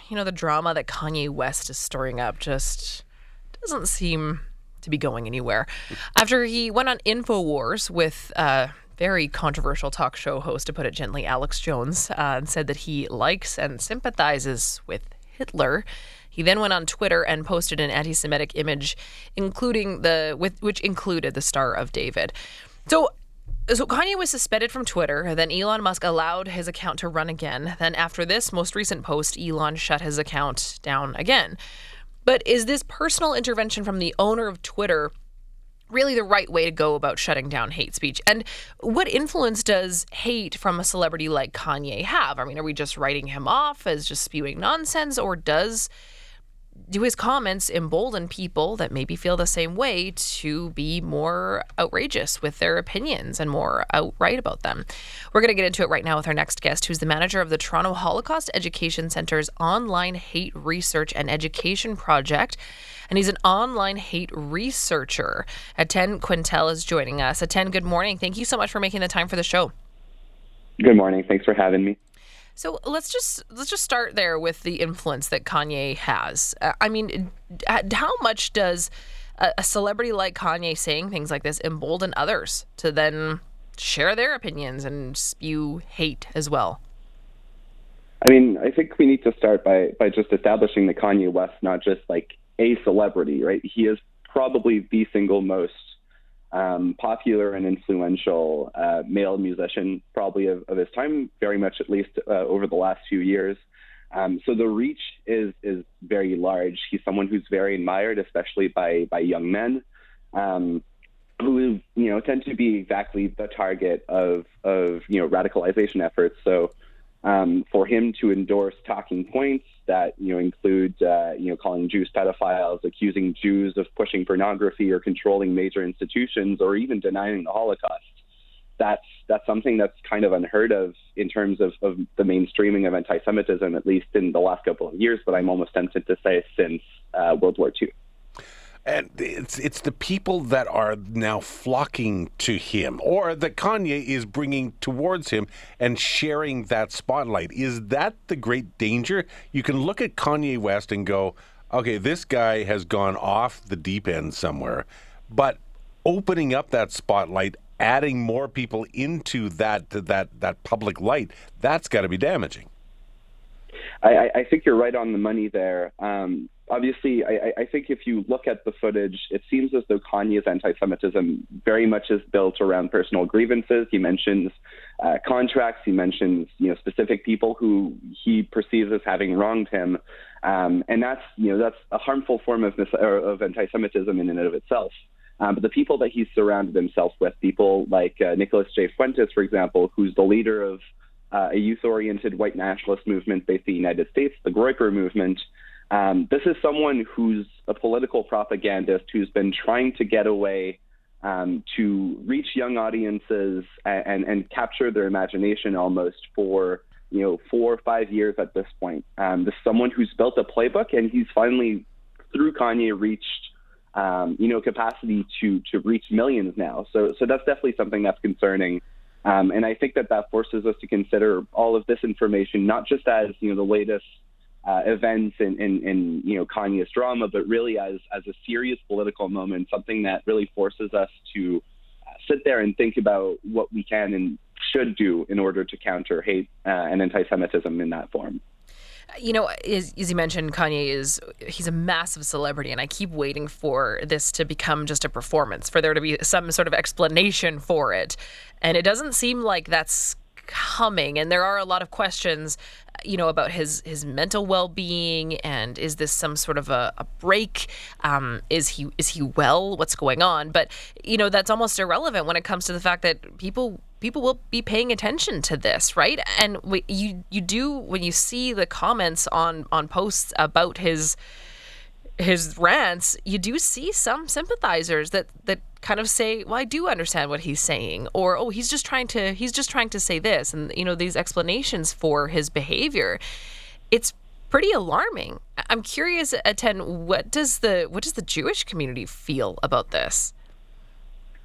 the drama that Kanye West is stirring up just doesn't seem to be going anywhere. After he went on InfoWars with very controversial talk show host, to put it gently, Alex Jones, and said that he likes and sympathizes with Hitler. He then went on Twitter and posted an anti-Semitic image, which included the Star of David. So Kanye was suspended from Twitter. Then Elon Musk allowed his account to run again. Then after this most recent post, Elon shut his account down again. But is this personal intervention from the owner of Twitter really the right way to go about shutting down hate speech? And what influence does hate from a celebrity like Kanye have? I mean, are we just writing him off as just spewing nonsense, or do his comments embolden people that maybe feel the same way to be more outrageous with their opinions and more outright about them? We're going to get into it right now with our next guest, who's the manager of the Toronto Holocaust Education Centre's online hate research and education project. And he's an online hate researcher. Étienne Quintel is joining us. Étienne, good morning. Thank you so much for making the time for the show. Good morning. Thanks for having me. So let's just start there with the influence that Kanye has. I mean, how much does a celebrity like Kanye saying things like this embolden others to then share their opinions and spew hate as well? I mean, I think we need to start by just establishing that Kanye West, not just like a celebrity, right? He is probably the single most popular and influential male musician probably of his time, very much at least over the last few years. So the reach is very large. He's someone who's very admired, especially by young men who tend to be exactly the target of radicalization efforts. So for him to endorse talking points that include calling Jews pedophiles, accusing Jews of pushing pornography or controlling major institutions, or even denying the Holocaust, that's something that's kind of unheard of in terms of the mainstreaming of anti-Semitism, at least in the last couple of years, but I'm almost tempted to say since World War II. And it's the people that are now flocking to him, or that Kanye is bringing towards him and sharing that spotlight. Is that the great danger? You can look at Kanye West and go, okay, this guy has gone off the deep end somewhere. But opening up that spotlight, adding more people into that public light, that's got to be damaging. I think you're right on the money there. Obviously, I think if you look at the footage, it seems as though Kanye's anti-Semitism very much is built around personal grievances. He mentions contracts. He mentions specific people who he perceives as having wronged him, and that's a harmful form of anti-Semitism in and of itself. But the people that he's surrounded himself with, people like Nicholas J. Fuentes, for example, who's the leader of a youth-oriented white nationalist movement based in the United States, the Groyper movement. This is someone who's a political propagandist who's been trying to get away to reach young audiences and capture their imagination almost for 4 or 5 years at this point. This is someone who's built a playbook, and he's finally, through Kanye, reached capacity to reach millions now. So that's definitely something that's concerning. And I think that forces us to consider all of this information, not just as the latest events in Kanye's drama, but really as a serious political moment, something that really forces us to sit there and think about what we can and should do in order to counter hate and anti-Semitism in that form. As you mentioned, he's a massive celebrity, and I keep waiting for this to become just a performance, for there to be some sort of explanation for it. And it doesn't seem like that's coming. And there are a lot of questions, about his mental well-being, and is this some sort of a break? Is he well? What's going on? But, that's almost irrelevant when it comes to the fact that people will be paying attention to this, right? And you do, when you see the comments on posts about his rants, you do see some sympathizers that kind of say, well, I do understand what he's saying, or, oh, he's just trying to say this, and these explanations for his behavior. It's pretty alarming. I'm curious, Étienne, what does the Jewish community feel about this?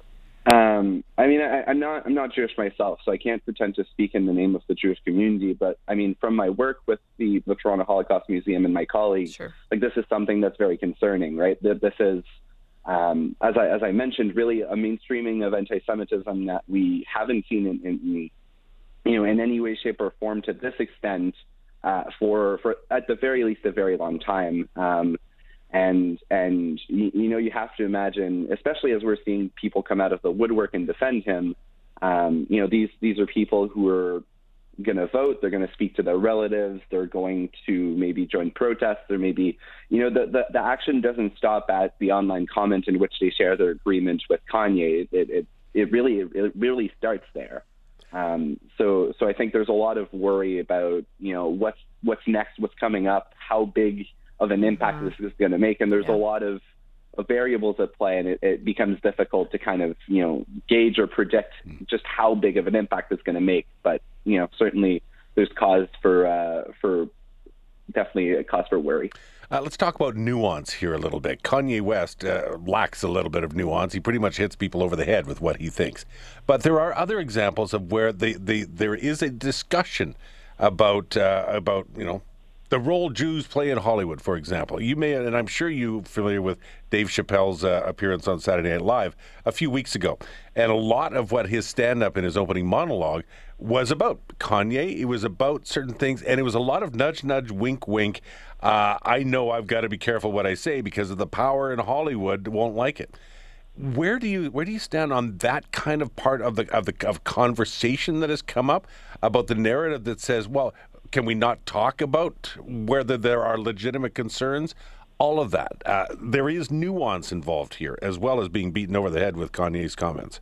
I mean, I'm not Jewish myself, so I can't pretend to speak in the name of the Jewish community. But I mean, from my work with the Toronto Holocaust Museum and my colleagues, Sure. like this is something that's very concerning, right? This is, as I mentioned, really a mainstreaming of anti-Semitism that we haven't seen in any way, shape, or form to this extent for at the very least a very long time. And you have to imagine, especially as we're seeing people come out of the woodwork and defend him, these are people who are going to vote. They're going to speak to their relatives. They're going to maybe join protests. Or maybe, the action doesn't stop at the online comment in which they share their agreement with Kanye. It really starts there. So I think there's a lot of worry about, what's next, what's coming up, how big of an impact this is going to make. And there's a lot of variables at play, and it becomes difficult to kind of, gauge or predict just how big of an impact it's going to make. But, certainly there's cause for definitely a cause for worry. Let's talk about nuance here a little bit. Kanye West lacks a little bit of nuance. He pretty much hits people over the head with what he thinks. But there are other examples of where there is a discussion about the role Jews play in Hollywood, for example. You may, and I'm sure you're familiar with Dave Chappelle's appearance on Saturday Night Live a few weeks ago. And a lot of what his stand-up in his opening monologue was about Kanye. It was about certain things, and it was a lot of nudge, nudge, wink, wink. I know I've got to be careful what I say because of the power in Hollywood won't like it. Where do you stand on that kind of part of conversation that has come up about the narrative that says, well, can we not talk about whether there are legitimate concerns? All of that. There is nuance involved here, as well as being beaten over the head with Kanye's comments.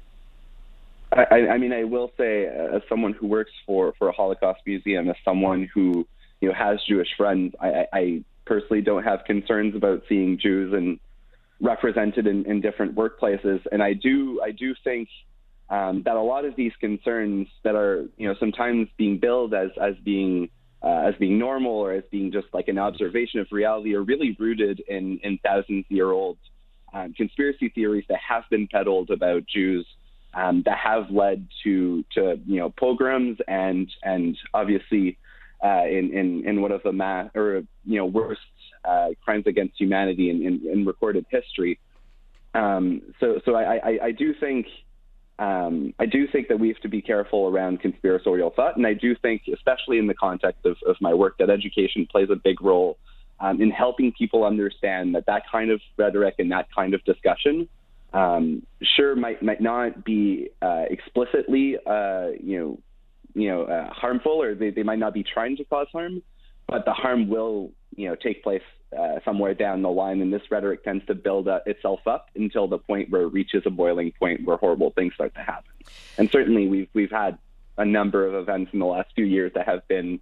I mean, I will say, as someone who works for a Holocaust museum, as someone who has Jewish friends, I personally don't have concerns about seeing Jews represented in different workplaces, and I do think that a lot of these concerns that are sometimes being billed as being normal or as being just like an observation of reality are really rooted in thousands-year-old conspiracy theories that have been peddled about Jews, that have led to pogroms and obviously in one of the worst crimes against humanity in recorded history. So I do think that we have to be careful around conspiratorial thought, and I do think, especially in the context of my work, that education plays a big role in helping people understand that kind of rhetoric and that kind of discussion might not be explicitly harmful, or they might not be trying to cause harm, but the harm will take place somewhere down the line, and this rhetoric tends to build itself up until the point where it reaches a boiling point where horrible things start to happen. And certainly we've had a number of events in the last few years that have been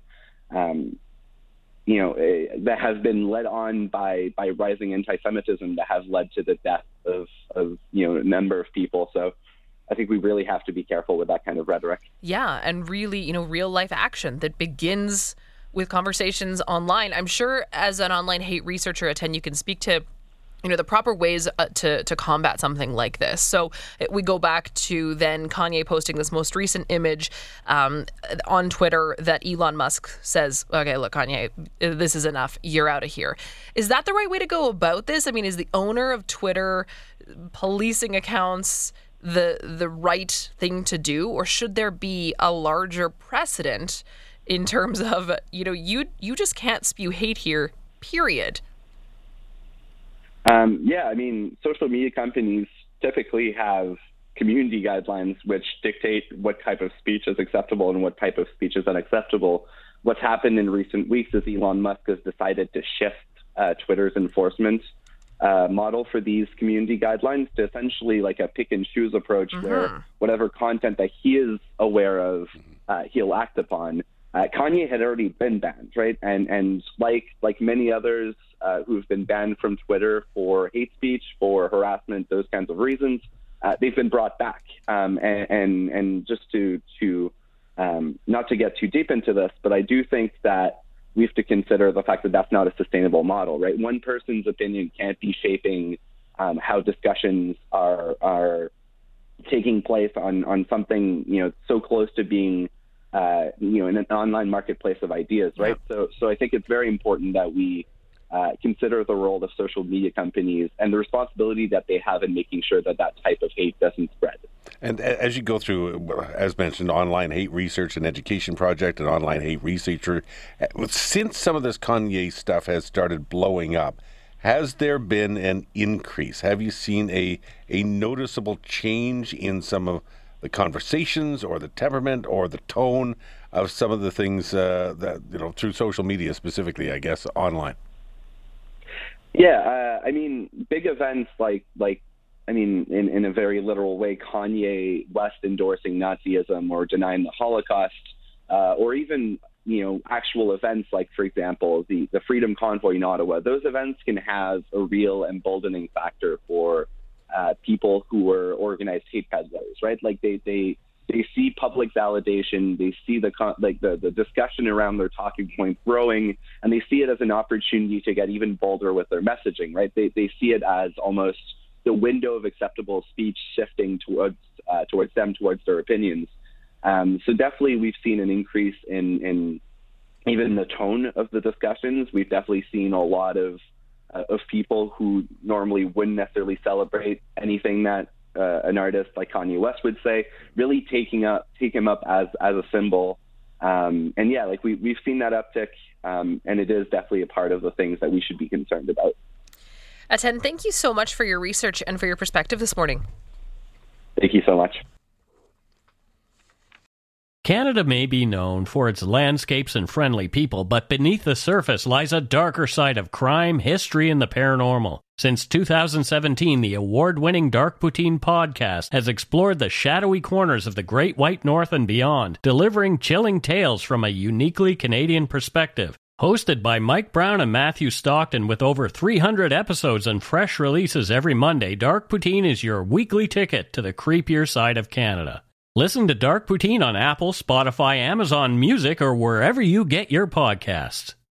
led on by rising anti-Semitism that have led to the death of a number of people. So I think we really have to be careful with that kind of rhetoric. Yeah, and really, real life action that begins with conversations online. I'm sure as an online hate researcher, Etienne, you can speak to the proper ways to combat something like this. So we go back to then Kanye posting this most recent image on Twitter that Elon Musk says, okay, look, Kanye, this is enough. You're out of here. Is that the right way to go about this? I mean, is the owner of Twitter policing accounts the right thing to do, or should there be a larger precedent in terms of, you just can't spew hate here, period? I mean, social media companies typically have community guidelines which dictate what type of speech is acceptable and what type of speech is unacceptable. What's happened in recent weeks is Elon Musk has decided to shift Twitter's enforcement model for these community guidelines to essentially like a pick and choose approach, where whatever content that he is aware of, he'll act upon. Kanye had already been banned, right? And like many others who've been banned from Twitter for hate speech, for harassment, those kinds of reasons, they've been brought back. And just to not to get too deep into this, but I do think that we have to consider the fact that that's not a sustainable model, right? One person's opinion can't be shaping how discussions are taking place on something, so close to being, in an online marketplace of ideas, right? Yeah. So I think it's very important that we consider the role of social media companies and the responsibility that they have in making sure that type of hate doesn't spread. And as you go through, as mentioned, Online Hate Research and Education Project and Online Hate Researcher, since some of this Kanye stuff has started blowing up, has there been an increase? Have you seen a noticeable change in some of the conversations or the temperament or the tone of some of the things that, through social media specifically, I guess, online? Yeah, big events in a very literal way, Kanye West endorsing Nazism or denying the Holocaust, or even, actual events like, for example, the Freedom Convoy in Ottawa. Those events can have a real emboldening factor for people who are organized hate peddlers, right? Like they see public validation, they see the discussion around their talking point growing, and they see it as an opportunity to get even bolder with their messaging, right? They see it as almost the window of acceptable speech shifting towards them, towards their opinions. So definitely we've seen an increase in even the tone of the discussions. We've definitely seen a lot of people who normally wouldn't necessarily celebrate anything that an artist like Kanye West would say, really take him up as a symbol. And yeah, we've seen that uptick, and it is definitely a part of the things that we should be concerned about. Aten, thank you so much for your research and for your perspective this morning. Thank you so much. Canada may be known for its landscapes and friendly people, but beneath the surface lies a darker side of crime, history, and the paranormal. Since 2017, the award-winning Dark Poutine podcast has explored the shadowy corners of the Great White North and beyond, delivering chilling tales from a uniquely Canadian perspective. Hosted by Mike Brown and Matthew Stockton with over 300 episodes and fresh releases every Monday, Dark Poutine is your weekly ticket to the creepier side of Canada. Listen to Dark Poutine on Apple, Spotify, Amazon Music, or wherever you get your podcasts.